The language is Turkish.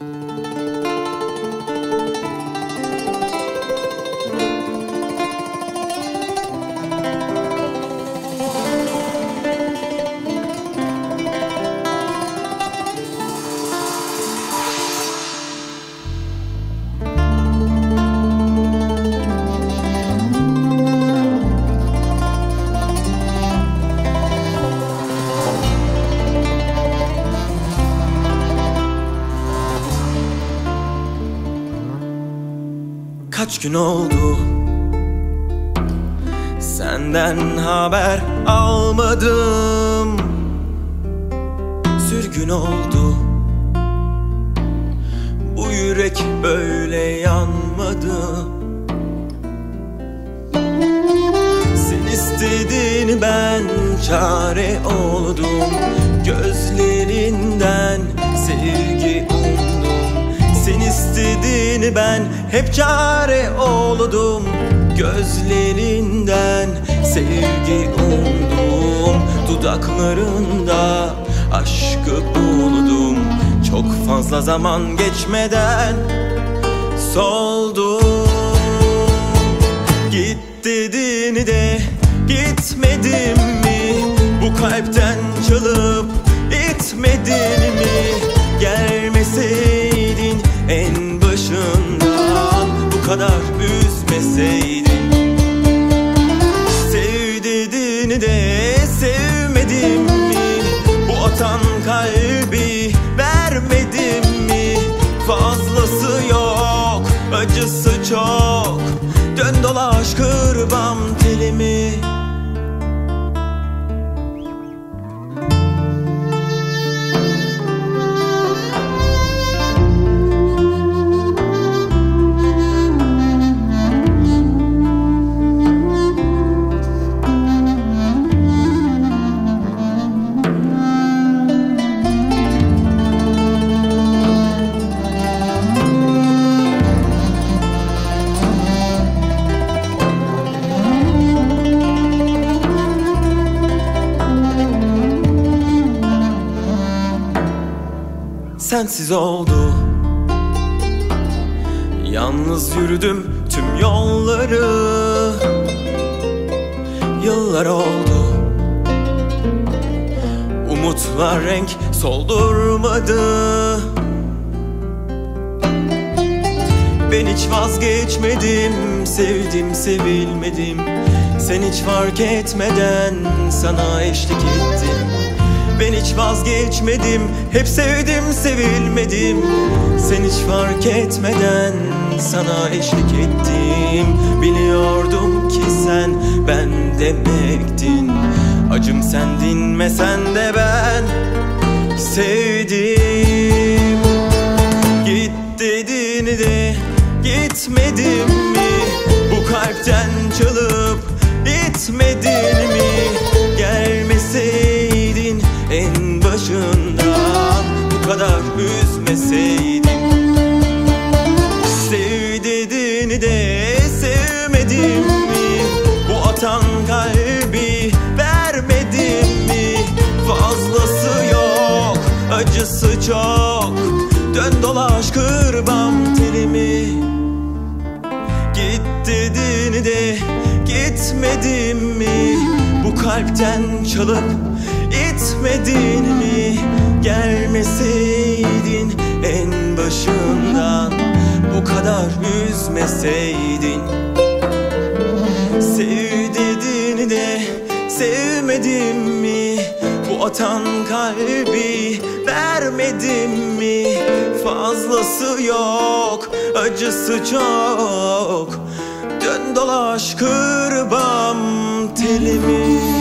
Kaç gün oldu senden haber almadım. Sürgün oldu bu yürek, böyle yanmadı. Sen istedin, ben çare oldum. Gözlerinden sevgi umdum. Sen istedin, ben hep çare oldum. Gözlerinden sevgi umdum. Dudaklarında aşkı buldum. Çok fazla zaman geçmeden soldum. Git dedin de gitmedim mi? Bu kalpten çalıp itmedin mi? Gelmeseydin en başından, bu kadar üzmeseydin. Sev dedin de sevmedim mi? Bu atan kalbi vermedim mi? Fazlası yok, acısı çok. Dön dolaş kırbam telimi. Sensiz oldu, yalnız yürüdüm tüm yolları. Yıllar oldu, umutlar renk soldurmadı. Ben hiç vazgeçmedim, sevdim sevilmedim. Sen hiç fark etmeden sana eşlik ettim. Ben hiç vazgeçmedim, hep sevdim sevilmedim. Sen hiç fark etmeden sana eşlik ettim. Biliyordum ki sen ben demektin. Acım sen dinmesen de ben sevdim. Git dedin de gitmedim mi? Bu kalpten çalıp itmedin mi? Gelmeseydin en başından, bu kadar üzmeseydin. Sev dedin de sevmedim mi? Bu atan kalbi vermedim mi? Fazlası yok, acısı çok. Dön dolaş kırbam telimi. Git dedin de gitmedim mi? Bu kalpten çalıp itmedin mi? Gelmeseydin en başından, bu kadar üzmeseydin. Sev dedin de sevmedim mi? Bu atan kalbi vermedim mi? Fazlası yok, acısı çok. Dön dolaş kırbam telimi.